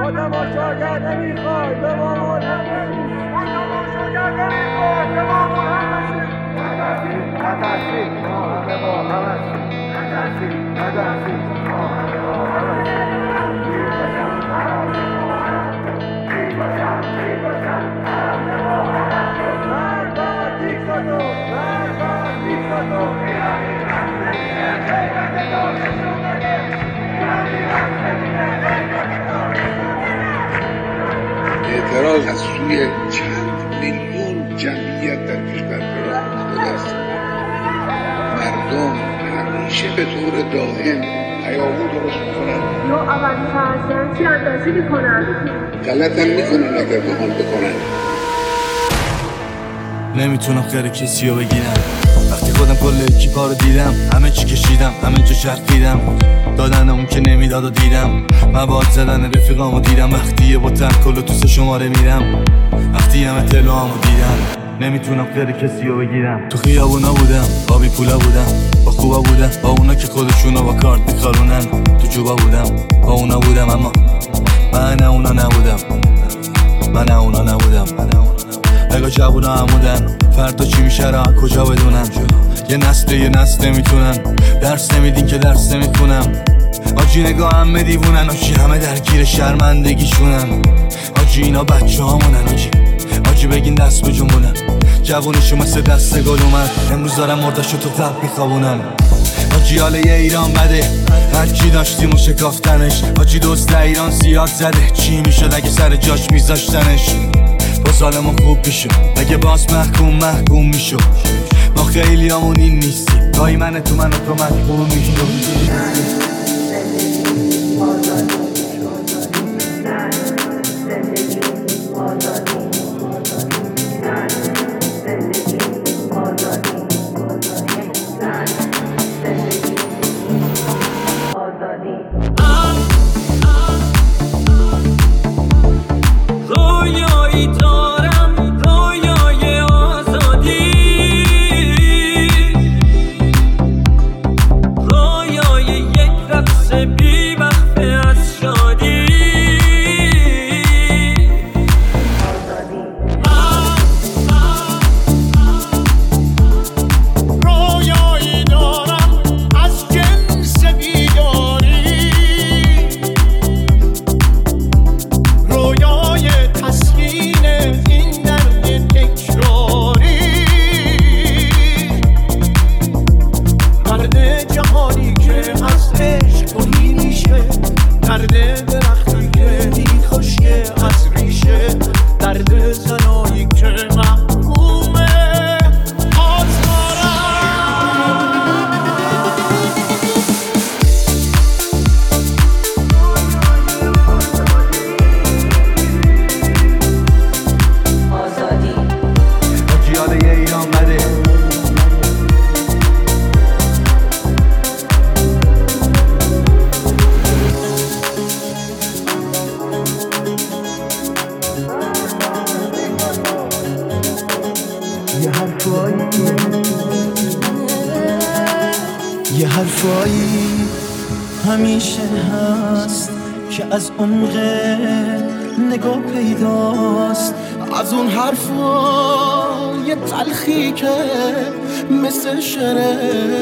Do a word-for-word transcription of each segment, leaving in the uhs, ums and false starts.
با تماشاگر نمیخوای به ما ملحق بشی، با تماشاگر نمیخوای به ما ملحق بشی. نترسی نترسی ما همه با هم هستیم، نترسی نترسی ما همه با هم هستیم. گیر باشم همه با هم هستیم، گیر باشم گیر باشم همه با هم هستیم. مرد بر دیکتاتور، مرد بر دیکتاتور، ایرانی رفتنیه غیرت دانشون بده، ایرانی رفتنیه غیرت دانشون بده. اعتراض از سوی چند میلیون جمعیت در کشور راه افتاده است. مردم همیشه به طور دائم هیاهو درست میکنن یا اولین فرزند چی اندازی میکنن، غلط هم میکنن اگر بخوان بکنن. نمیتونم خیر کسی رو بگیرم، وقتی خودم کل اکیپا رو دیدم، همه چی کشیدم همه جا چرخیدم، دادن اون که نمیداد و دیدم، مواد زدن رفیقامو دیدم، وقتی با تنکل و تو سه شماره میرم، وقتی همه تلوامو دیدم. نمیتونم خیر کسی رو بگیرم، تو خیابونا بودم با بی پولا بودم، با خوبا بودم با اونا که خودشونو با کارت میخارونن، تو جوبا بودم با اونا بودم، اما من اونا نبودم، من اونا نبودم. اگه جوونا همودن فردا چی میشه را کجا بدونم، یه نسل یه نسل نمیتونن درس نمیدین که درس نمیخونم. آجی نگاه همه دیوونن، آجی همه درگیر شرمندگیشونن، آجی اینا بچه هامونن، آجی آجی بگین دست به جنبونن، جوونشو مثل دست گل اومد، امروز دارم مردشو تو قلب میخوابونن. آجی حاله یه ایران بده، هرچی داشتیم و شکافتنش، آجی دوست ایران زیاد زده، چی میشد اگه سر جاش میذاشتنش، با سالمون خوب میشو اگه باز محکوم محکوم میشو. ما خیلی همون این نیستیم، گاهی من تو من و تو مجبور میشو. یه حرفایی همیشه هست که از عمق نگاه پیداست، از اون حرفای تلخی که مثل شعر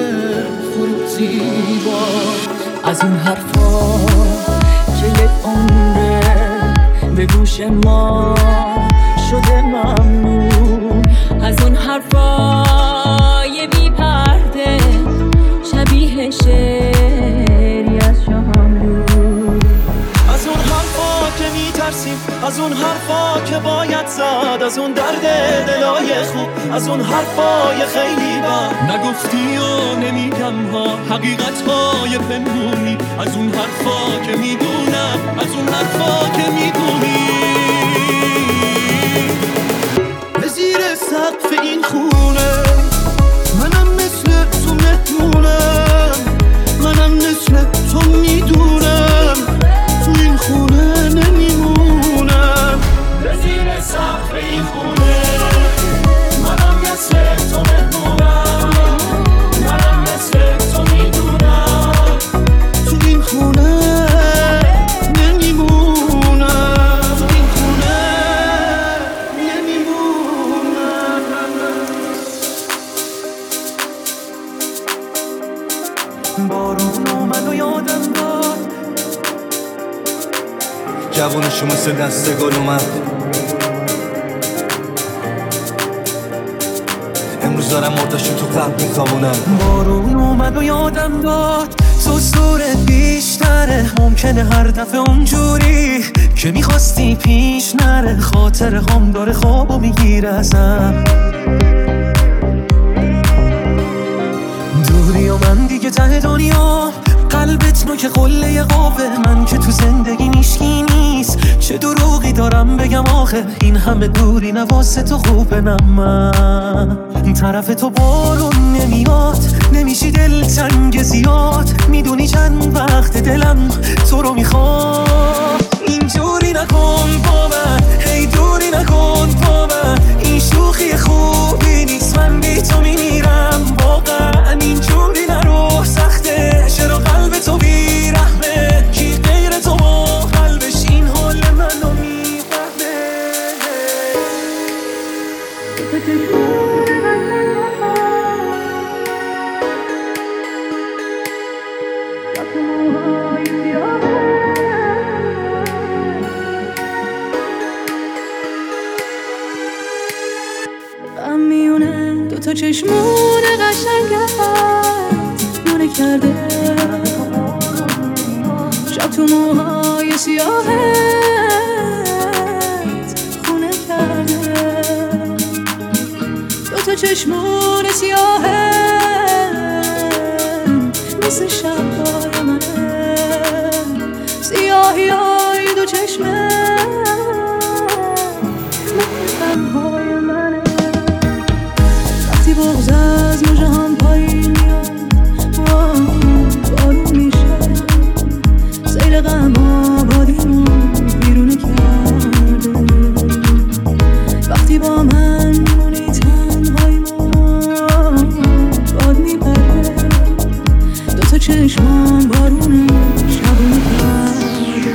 فروتی باست، از اون حرفا که یک عمره به گوش ما شده ممنون، از اون حرفای بی پرده شبیه شعری از شاملو، از اون حرفا که میترسیم، از اون حرفا که باید زد، از اون درد دلای خوب، از اون حرفای خیلی بد نگفتی و نمیگم ها، حقیقت های پنهونی، از اون حرفا که میدونم، از اون حرفا که میدونی. به زیر سقف این خونه منم مثل تو مهمونم، منم مثل تو میدونم تو این خونه نمیمونم. به زیر سقف این خونه منم مثل تو مهمونم، منم مثل تو میدونم تو این خونه جوانشو مثل دست گل اومد. امروز دارم مرداشو تو قلب میخوابونم. بارون اومد و یادم داد تو صورت بیشتره، ممکنه هر دفعه اونجوری که میخواستی پیش نره. خاطر هم داره خوابو میگیره ازم، دوری و من دیگه ته دنیا. قلبت نو که قله قوه، من که تو زندگی میشکی نیست. چه دروغی دارم بگم آخه، این همه دوری نواسه تو خوبه. نه من طرف تو بارون نمیاد، نمیشی دل تنگ زیاد. میدونی چند وقت دلم تو رو میخواد. اینجوری نکن با من، هی دوری نکن با من. این شوخی خوبی نیست، من بی تو میمیرم واقعا. اینجوری نرو سخته، چرا قلب تو بیرحمه؟ کی غیر تو با قلبش این حال منو میفهمه؟ غم میونه دوتا چشمون قشنگت مونه کرده، شب تو موهای سیاهت خونه کرده. دوتا چشمون سیاهت مثل شب‌های منه، سیاهی های دو چشمت مثل غم‌های منه. وقتی بغض از موجه هم پایین میاد، بارون میشه، سیل غم ها بادیمون بیرونه کرده. وقتی با من میمونی تنهایی ما باد میبره، دوتا چشمان بارونه شبونه کرده.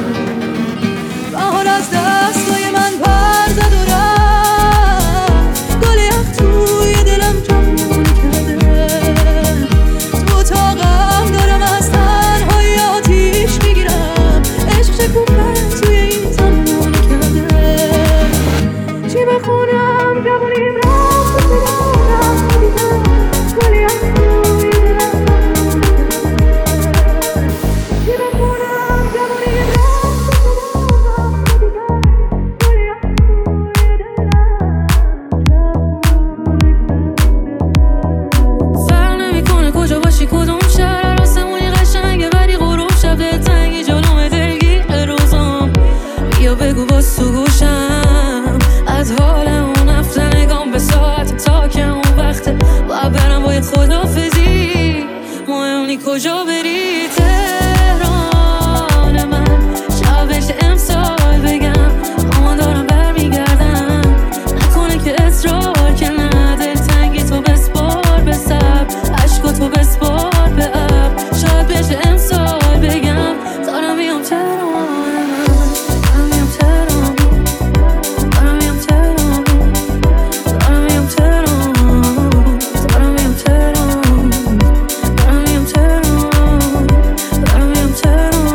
بهار از دستای من پر زد و رفت، گل یخ توی دلم جمعون کرده. تو اتاقم دارم از تنهایی آتیش میگیرم، عشق شکوفه توی این زمان کرده. چی بخونم جوونیم رفت و دلم دیدم، گل یخ توی دلم جمعون کرده. چی بخونم جوونیم رفت و دلم دیدم، گل یخ توی دلم جمعون کرده. فرق نمیکنه کجا باشی کدوم شهر، آسمونی قشنگه ولی غروب شب دلتنگی جلوم دلگیر روزام. بیا بگو باز تو گوشم از حال اون هفته، نگام به ساعت تا که اون وقته باید برم باید خدافزی. مهم نی کجا بری، تهران من شب بشه امسال بگم آمان دارم برمیگردم. نکنه که اصرار که نه، دلتنگی تو بسپار به سر، عشق تو بسپار به ابر. شاید بشه امسال بگم دارم میام تهران من، دارم میام تهران، دارم میام تهران، دارم میام تهران، دارم میام تهران، دارم میام تهران، دارم میام تهران.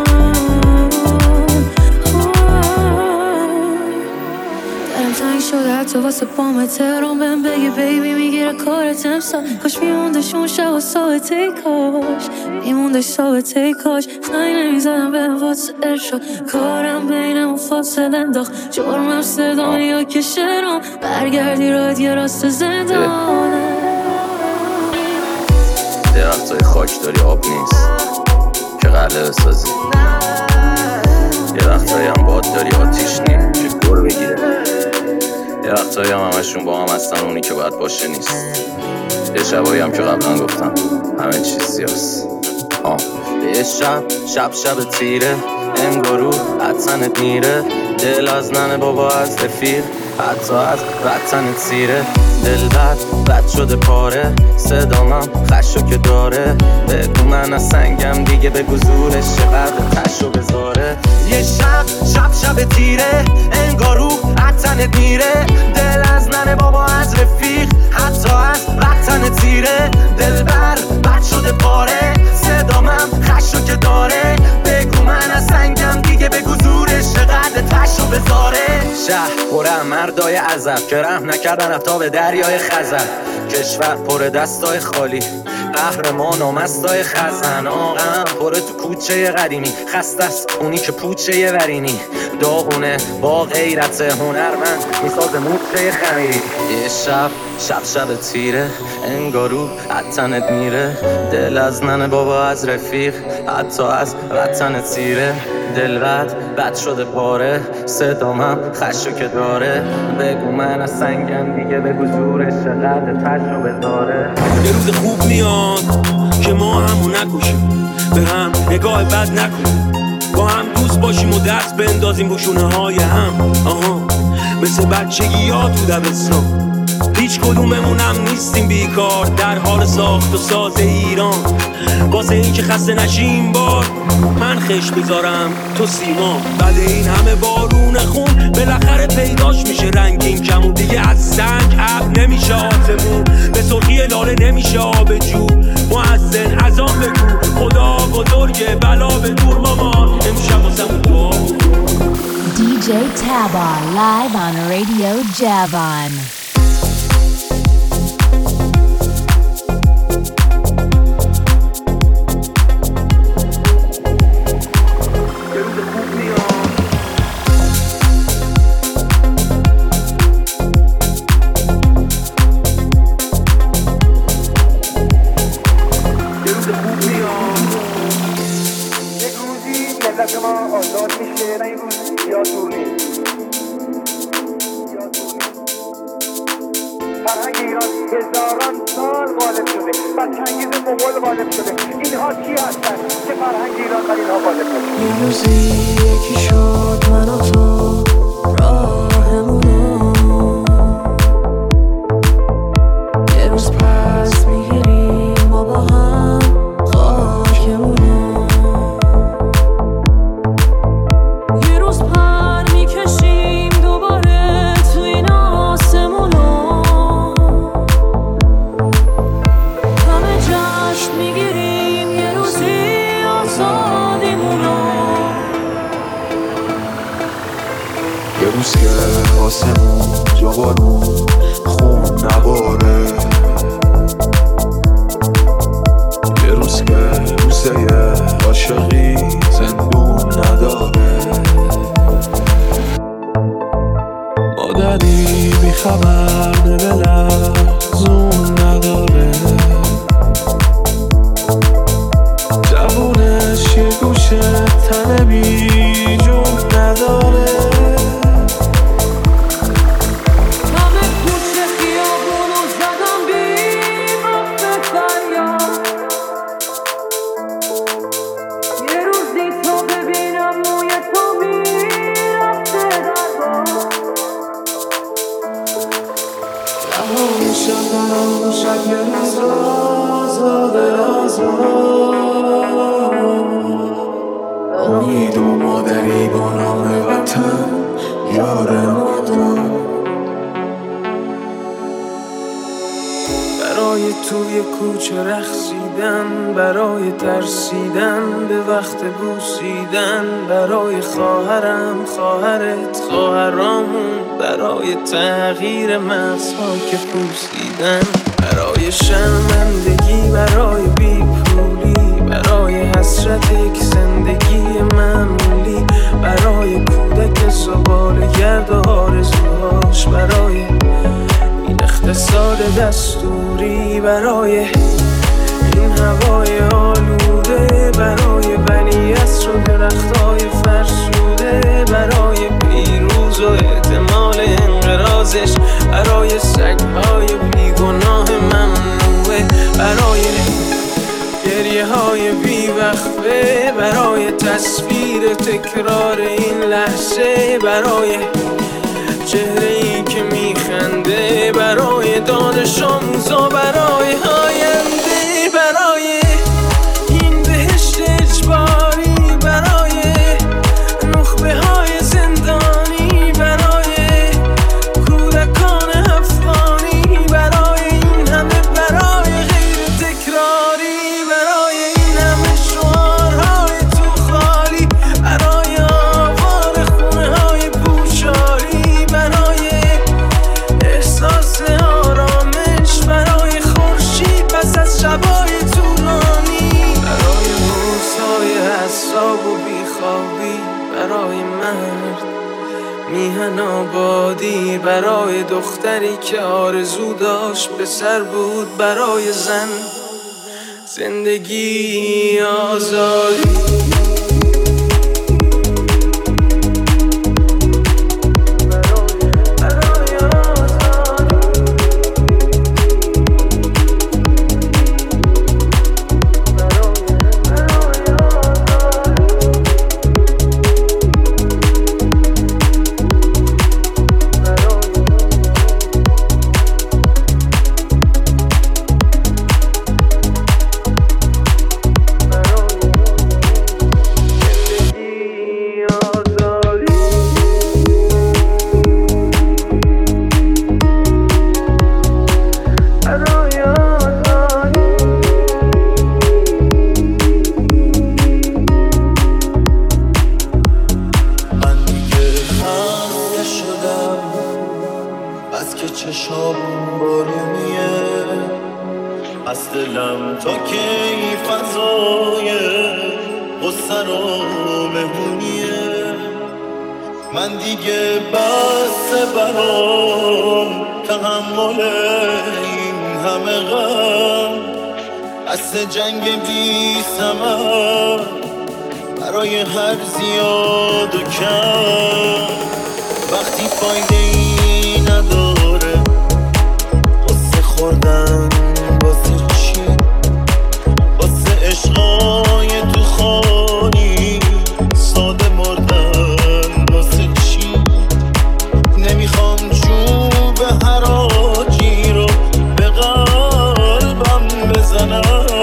دلم تنگ شده حتی واسه پام تهران، بهم بگه بیبی میگیره کارت امسال. کاش میموندش اون شب و ساعته، کاش میموندش ساعته، کاش زنگ نمیزدم به واسه ارشاد. کارم بینمون فاصله انداخت، جرمم صدام یا که شعرام. برگردی راحت یه راست زندانه. یه وقتای خاک داری آب نیست که قلعه بسازی، یه وقتایی هم باد داری آتیش نیم که گر بگیره، یه وقتایی هم همشون با هم هستن اونی که باید باشه نیست. یه شبایی هم که قبلا گفتم همه چیز سیاست. آه یه شب شب شب تیره، انگارو حتنت میره. دل از ننه بابا از رفیق، حتی از وطنت سیره. دل بد بد شده پاره، صدامم خشو که داره. بگو من از سنگم دیگه، بگو زورش چقدر تشو بذاره. یه شب شب شب تیره، انگارو وطنت میره. دل از ننه بابا از رفیق، حتی از وطنت سیره. دل بر بد شده پاره، صدامم خشو که داره. بگو من از سنگم دیگه، بگو زورش بذاره. شهر پر مردای عزب که رحم نکردن حتی به دریای خزر. کشور پر دستای خالی، قهرمان و مستای خزن. آقام پر تو کوچه قدیمی، خسته است اونی که پوچه ورینی. داغونه با غیرت هنرمند میسازه موچه خمیری. یه شب شب شب تیره انگارو حتنت میره. دل از ننه بابا از رفیق حتی از وطن تیره. دلقد بد شده پاره صدامم خشو که داره. بگو من از سنگم دیگه بگو زورش چقدر تشو بذاره. یه روز خوب میاد که ما همو نکشیم، به هم نگاه بد نکنیم، با هم دوست باشیم و دست بندازیم رو شونه های هم. آها مثل بچگی ها تو دبستان، هیچ کدوممونم نیستیم بیکار در حال ساخت و ساز ایران. واسه این که خسته نشیم بار من خش میذارم تو سیما. بعد این همه بارون خون بالاخره پیداش میشه رنگین کمون. دیگه از سنگ اب نمیشه آسمون، به سرخی لاله نمیشه آب جو. مؤذن اذان بگو خدا بزرگه بلا به دور مامان. امشب واسمون دعا دی جی Taba live on Radio Javan. یه روزی یکی شد من و تو راهمونو، یه روز پس میگیریم ما با هم خاکمونو، یه روز پر میکشیم دوباره تو این آسمونو، همه جشن میگیریم یه روزی آزادیمونو. یه روز که آسمون جا بارون خون نباره، یه روز که روزه عاشقی زندون نداره، مادری بیخبر نبلرزون نداره، جوونش یه گوشه تنه بی جون نداره. همه کوچه خیابونو زدم بی وقت فریاد، یه روزی تو ببینم موی تو میرفته در باد، اما شب اما شب یه روز آزاده آزاد، امید و مادری با نام وطن یار ما داد. برای توی کوچه رقصیدن، برای ترسیدن به وقت بوسیدن، برای خواهرم خواهرت خواهرامون، برای تغییر مغزها که پوسیدن، برای شرمندگی برای بیپولی، برای حسرت یک زندگی معمولی، برای کودک زباله‌گرد و آرزوهاش، برای این اقتصاد دستوری، برای این هوای آلوده، برای بنی عصر و درختای فرسوده، برای پیروز و احتمال انقراضش، برای سگهای بیگناه ممنوعه، برای گریه های بیوقفه، برای تصویر تکرار این لحظه، برای چهره ای که میخنده، برای دانش آموزا، برای آینده، برای این بهشت اجباری، برای نخبه های زندانی، برای کودکان افغانی، برای این همه برای غیر تکراری، برای این همه شعارهای تو خالی، برای آوار خونه های پوش خوابی برای مرد، میهن آبادی برای دختری که آرزو داشت به سر بود برای زن. زندگی آزادی جنگ بی ثمر برای هر زیاد و کم، وقتی فایده ای نداره قصه خوردن واسه چی؟ واسه عشقای تو خانی ساده مردن واسه چی؟ نمیخوام چوب حراجی رو به قلبم بزنم،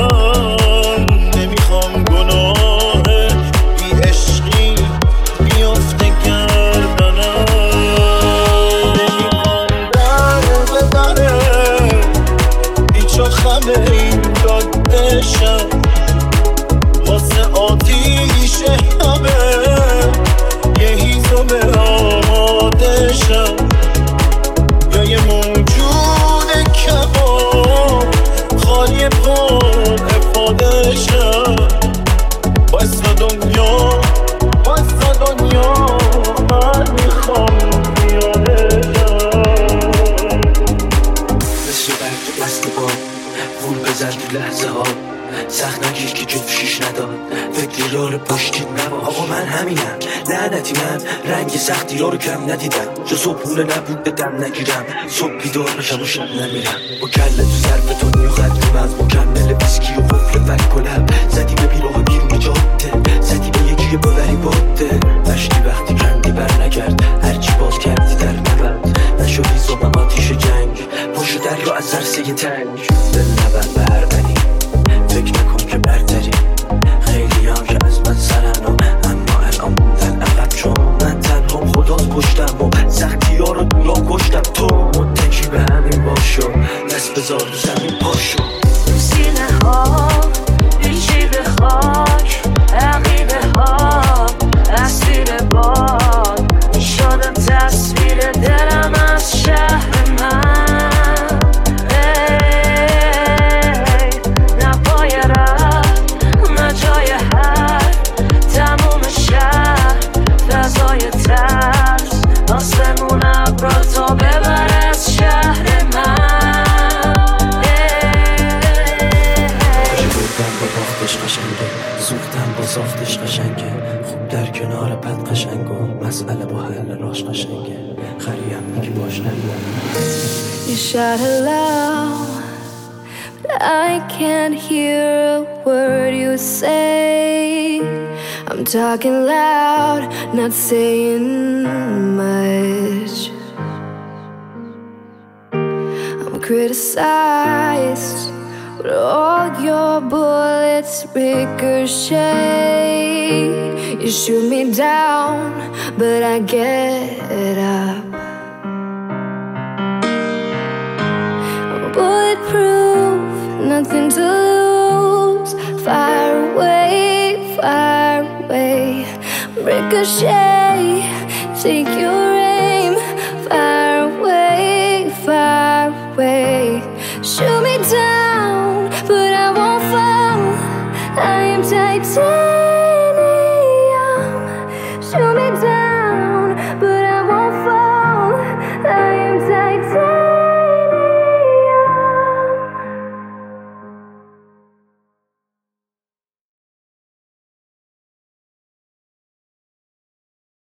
واسه آتیش همه یه هیزم آماده شم، یا یه موجود کباب خالی پر افاده شم. بایستا دنیا بایستا دنیا من میخوام بیاده شم. مثل برگ دست با وول بزن تو لحظه ها، سخت نگیر که جفشیش نداد فکر یار پشتی نبا. آقا من همینم لعنتی، من رنگ سختی ها رو کم ندیدم، جا صبحونه نبود به دم نگیرم، صبح بیدار بشم و شب نمیرم با کله تو ظرف دنیا خدیم از مکمل ویسکی و قفل فک کلم. زدی به بیراه بیرون جاده، زدی به یکی ببری باده، مشتی وقتی کندی بر نگرد، هرچی باز کردی در نبند نشدی زبم آتیش جنگ، پاشو دریا از زرسه تنگ. دل نبند به هر بنی فکر نکن که برتری، خیلی هم که از من سرن و اما الان بودن عقب، چون من تنها خداز پشتم و سختی ها رو دورا کشتم. تو متکی به همین باشو، دست بذار رو زمین پاشو. سینه ها پیچی به خاک، عقیده ها اسیر باد، شده تصویر دلم از شهر من. آسمون ابرا تا ببر از شهر من. باشه بودم با باختش قشنگه، زودم با ساختش قشنگه، خوب در کنار بد قشنگ و مسئله با حل راش قشنگه، خریم میگی باش نمیدونم. You shout aloud, but I can't hear a word you say. I'm talking loud, not saying much. I'm criticized, but all your bullets ricochet. You shoot me down, but I get up. I'm bulletproof, nothing to lose. Fire away, fire away. Ricochet, take your aim. Fire away, fire away. Shoot